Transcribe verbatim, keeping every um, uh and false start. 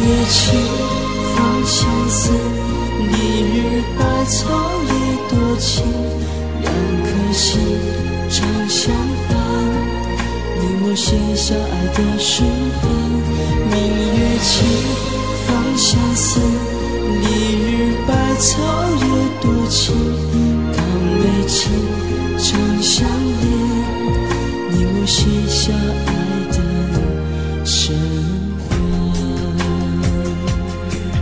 月清风相思，离日百草也多情。两颗心长相伴，你我写下爱的诗篇。明月清风相思，离日百草也多情。